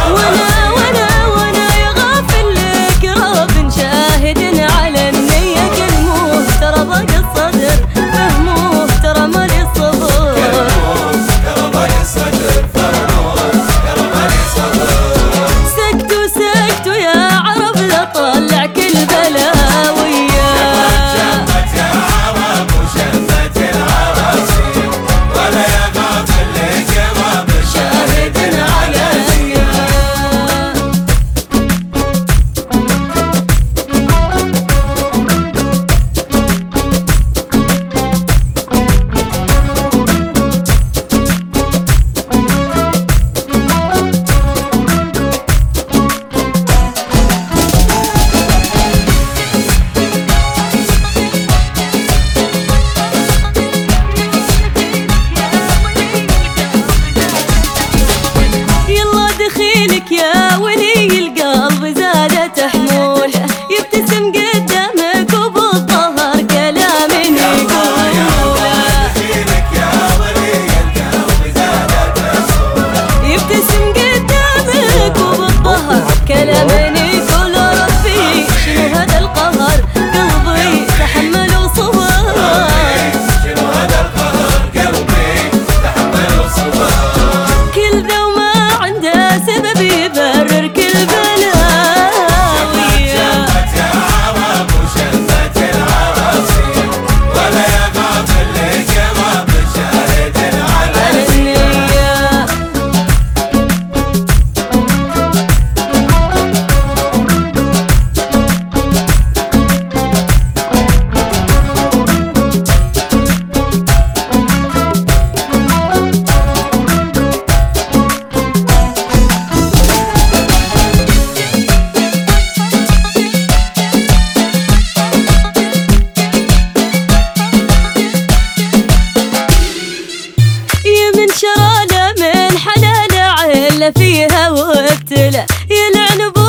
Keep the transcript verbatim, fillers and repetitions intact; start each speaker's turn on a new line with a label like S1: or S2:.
S1: وانا وانا وانا يا غافل لك راب شاهد على النية كلموه ترى ضاق الصدر فهموه ترى مالي الصبر
S2: ترى ضاق الصدر فهموه ترى مالي الصبر
S1: سكتوا سكتوا يا عرب لا طلع كل بلاوية
S2: شمت يا عرب وشمت العراصير ولا يا غافل لك راب شاهد على النية
S1: دخيلك يا ولي القلب زادت حمول يبتسم قدامك وبالظهر كلام يقول
S2: دخيلك يا ولي القلب زادت حمول
S1: يبتسم قدامك وبالظهر كلام يقول ربي شنو هذا القهر قلبي تحمل وصبر
S2: شنو هذا القهر قلبي تحمل وصبر
S1: كل ذا وما عنده سبب يبرر كل بلاوي
S2: شمت يا عرب وشمت العراصير ولا يا غافل لك راب شاهد على
S1: النية من شراله من حلاله عله فيها وابتلى يلعن